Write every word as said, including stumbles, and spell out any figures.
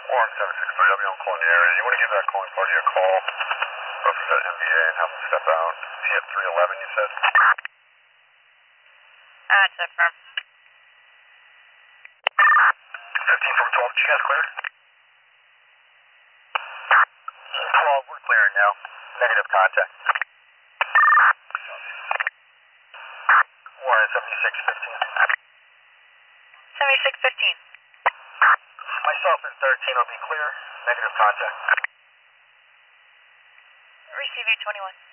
one seven six three, I'll be on call in the area. You want to give that calling party a call, represent M B A, and have them step out. T F three eleven, you said? That's a firm. fifteen from twelve, did you guys clear? twelve, we're clearing now. Negative contact. one seventy-six fifteen. seventy-six fifteen. Myself and thirteen will be clear. Negative contact. Receive eight twenty-one.